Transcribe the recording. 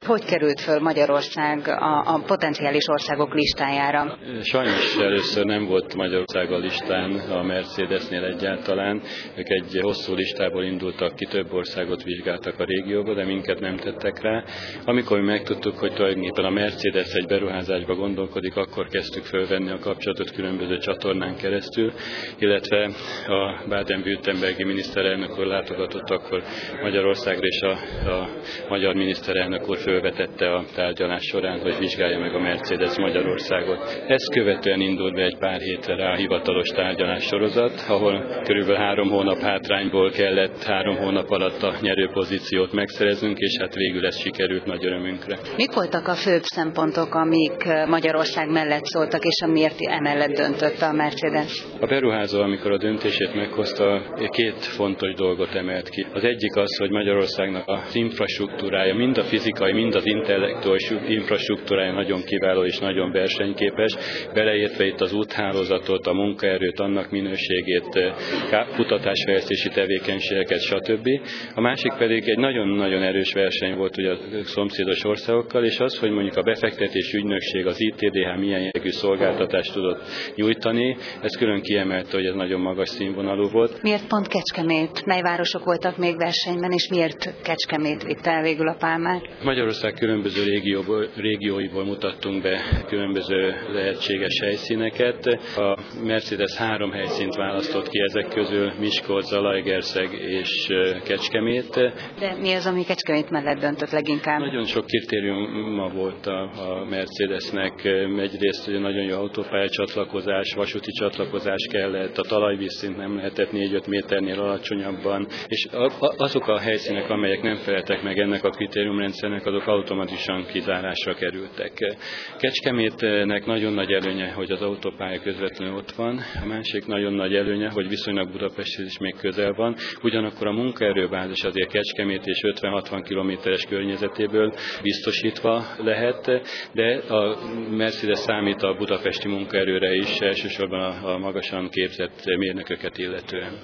Hogy került föl Magyarország a potenciális országok listájára? Sajnos először nem volt Magyarország a listán a Mercedesnél egyáltalán. Ők egy hosszú listából indultak ki, több országot vizsgáltak a régióba, de minket nem tettek rá. Amikor mi megtudtuk, hogy tulajdonképpen a Mercedes egy beruházásba gondolkodik, akkor kezdtük fölvenni a kapcsolatot különböző csatornán keresztül, illetve a Baden-Württembergi miniszterelnök úr látogatott akkor Magyarországra, és a magyar miniszterelnök úr fölvetette a tárgyalás során, hogy vizsgálja meg a Mercedes Magyarországot. Ezt követően indult be egy pár hétre rá a hivatalos tárgyalás sorozat, ahol körülbelül 3 hónap hátrányból kellett 3 hónap alatt a nyerőpozíciót megszereznünk, és hát végül ez sikerült nagy örömünkre. Mik voltak a főbb szempontok, amik Magyarország mellett szóltak, és amiért emellett döntött a Mercedes? A beruházó, amikor a döntését meghozta, 2 fontos dolgot emelt ki. Az egyik az, hogy Magyarországnak az infrastruktúrája, mind a fizikai, mind az intellektuális infrastruktúrája nagyon kiváló és nagyon versenyképes, beleértve itt az úthálózatot, a munkaerőt, annak minőségét, kutatásfejlesztési tevékenységeket, stb. A másik pedig egy nagyon-nagyon erős verseny volt ugye a szomszédos országokkal, és az, hogy mondjuk a befektetési ügynökség, az ITDH milyen jellegű szolgáltatást tudott nyújtani, ez külön kiemelte, hogy ez nagyon magas színvonalú volt. Miért pont Kecskemét? Mely városok voltak még versenyben, és miért Kecskemét vitte el végül a pálmát? Magyarország különböző régióiból mutattunk be különböző lehetséges helyszíneket. A Mercedes 3 helyszínt választott ki ezek közül, Miskolc, Zalaegerszeg és Kecskemét. De mi az, ami Kecskemét mellett döntött leginkább? Nagyon sok kritériuma volt a Mercedesnek. Egyrészt ugye nagyon jó autópályacsatlakozás, vasúti csatlakozás kellett, a talajvízszint nem lehetett 4-5 méternél alacsonyabban, és azok a helyszínek, amelyek nem feleltek meg ennek a kritériumrendszernek, azok automatikusan kizárásra kerültek. Kecskemétnek nagyon nagy előnye, hogy az autópálya közvetlenül ott van, a másik nagyon nagy előnye, hogy viszonylag Budapesthez is még közel van, ugyanakkor a munkaerőbázis azért Kecskemét és 50-60 kilométeres környezetéből biztosítva lehet, de a Mercedes számít a budapesti munkaerőre is, elsősorban a magasan képzett mérnököket illetően.